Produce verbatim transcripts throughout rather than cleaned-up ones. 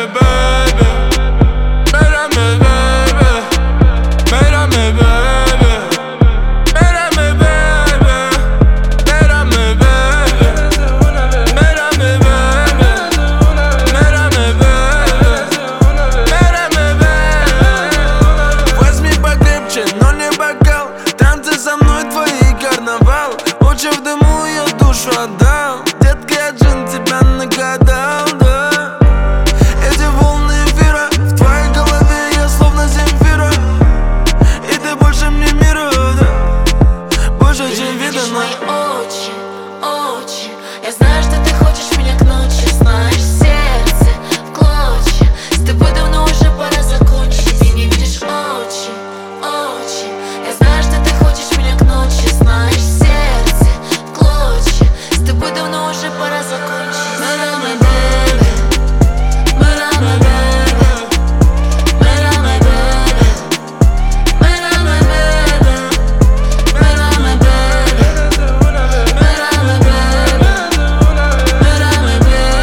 me baby, mírame baby, mírame baby, mírame baby, mírame baby, mírame baby, mírame baby, mírame baby. Возьми покрепче, но не бокал, танцы со мной твои карнавал. Лучше в дыму я душу отдал. Детка, я джин тебя нагадал, да. Эти волны эфира в твоей голове, я словно Земфира. И ты больше мне мира, да. Больше, Ты чем видишь видно. мои очи, очи. Я знаю, что ты хочешь меня к ночи. Знаешь, сердце в клочья. С тобой давно уже пора закончить. Ты не видишь очи, очи. Я знаю, что ты хочешь меня к ночи. Знаешь, сердце в клочья. С тобой давно уже пора закончить. Мэраме бэби, мэраме бэби, мэраме бэби, мэраме бэби, мэраме бэби, мэраме бэби, мэраме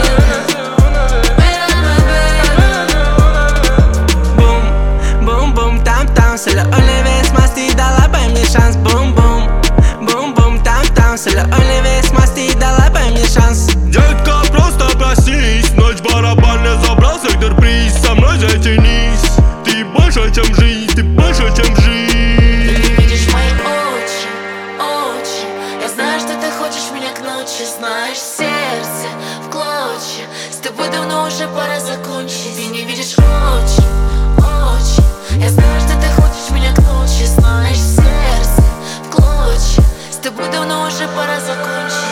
бэби, мэраме бэби. Бум, бум-бум, там-там, c'est le Olivier Smasty, дала пой мне шанс. Бум-бум, бум-бум, там-там, c'est le Olivier Smasty, дала пой мне шанс. Детка, просто проснись, ночь в барабане забрал сектор-приз. Со мной затянись, ты больше, чем жизнь, ты больше, чем жизнь. Ты видишь мои очи, очи. Я знаю, что ты хочешь меня к ночи. Знаешь, сердце в клочья. С тобой давно уже пора закончить. Ты не видишь очи, очи. Я знаю, что ты хочешь меня к ночи. Знаешь, сердце в клочья. С тобой давно уже пора закончить.